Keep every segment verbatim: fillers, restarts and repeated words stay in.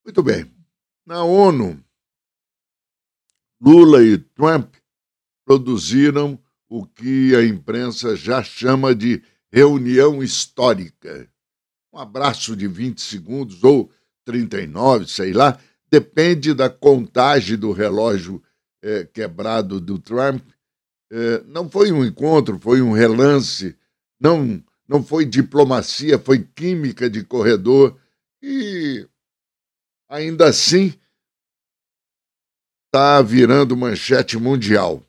Muito bem. Na ONU, Lula e Trump produziram o que a imprensa já chama de reunião histórica. Um abraço de vinte segundos ou trinta e nove, sei lá, depende da contagem do relógio eh, quebrado do Trump. Eh, não foi um encontro, foi um relance, não, não foi diplomacia, foi química de corredor e, ainda assim, está virando manchete mundial.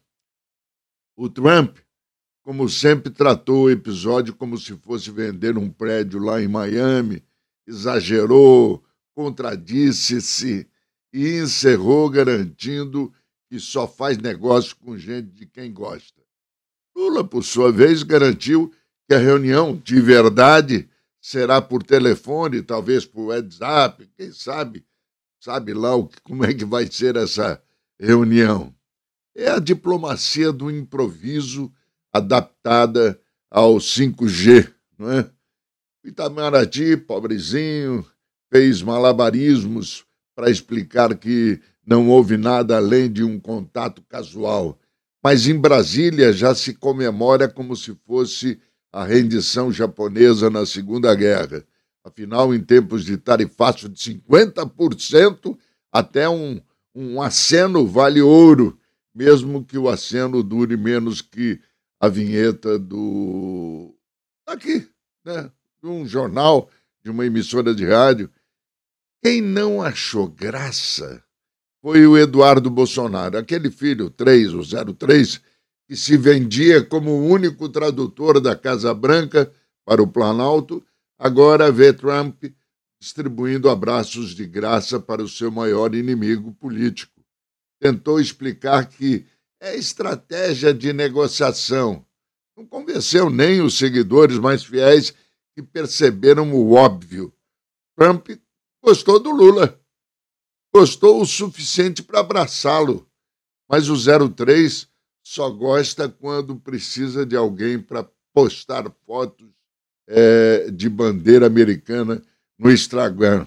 O Trump, como sempre, tratou o episódio como se fosse vender um prédio lá em Miami, exagerou, contradisse-se e encerrou garantindo que só faz negócio com gente de quem gosta. Lula, por sua vez, garantiu que a reunião, de verdade, será por telefone, talvez por WhatsApp, quem sabe, sabe lá o, como é que vai ser essa reunião. É a diplomacia do improviso adaptada ao cinco G, não é? O Itamaraty, pobrezinho, fez malabarismos para explicar que não houve nada além de um contato casual. Mas em Brasília já se comemora como se fosse a rendição japonesa na Segunda Guerra. Afinal, em tempos de tarifaço de cinquenta por cento, até um, um aceno vale ouro, mesmo que o aceno dure menos que a vinheta do... aqui, né? De um jornal, de uma emissora de rádio. Quem não achou graça foi o Eduardo Bolsonaro, aquele filho três, o zero três, que se vendia como o único tradutor da Casa Branca para o Planalto, agora vê Trump distribuindo abraços de graça para o seu maior inimigo político. Tentou explicar que é estratégia de negociação. Não convenceu nem os seguidores mais fiéis que perceberam o óbvio. Trump gostou do Lula. Gostou o suficiente para abraçá-lo. Mas o zero três só gosta quando precisa de alguém para postar fotos é, de bandeira americana no Instagram.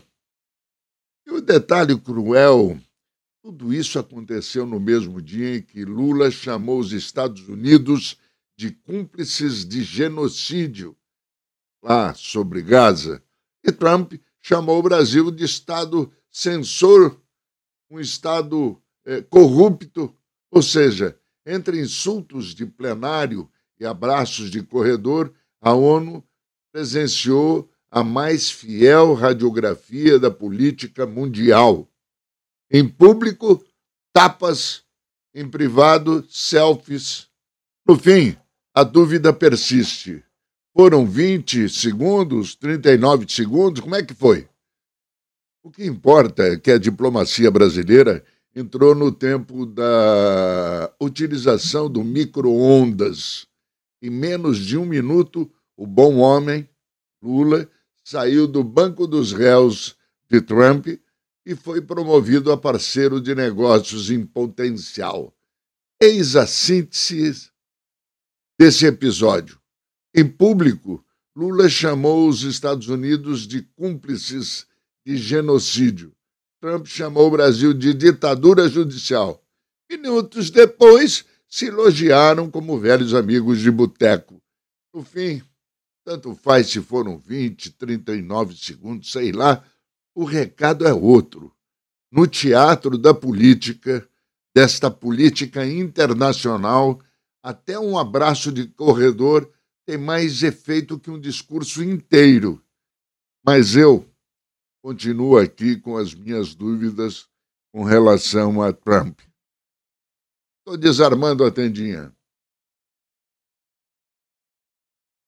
E o detalhe cruel, tudo isso aconteceu no mesmo dia em que Lula chamou os Estados Unidos de cúmplices de genocídio lá sobre Gaza, e Trump chamou o Brasil de Estado censor, um Estado eh, corrupto, ou seja, entre insultos de plenário e abraços de corredor, a ONU presenciou a mais fiel radiografia da política mundial. Em público, tapas, em privado, selfies. No fim, a dúvida persiste. Foram vinte segundos, trinta e nove segundos? Como é que foi? O que importa é que a diplomacia brasileira entrou no tempo da utilização do micro-ondas. Em menos de um minuto, o bom homem, Lula, saiu do banco dos réus de Trump e foi promovido a parceiro de negócios em potencial. Eis a síntese desse episódio. Em público, Lula chamou os Estados Unidos de cúmplices de genocídio. Trump chamou o Brasil de ditadura judicial. Minutos depois, se elogiaram como velhos amigos de boteco. No fim, tanto faz se foram vinte, trinta e nove segundos, sei lá, o recado é outro. No teatro da política, desta política internacional, até um abraço de corredor tem mais efeito que um discurso inteiro. Mas eu continuo aqui com as minhas dúvidas com relação a Trump. Estou desarmando a tendinha.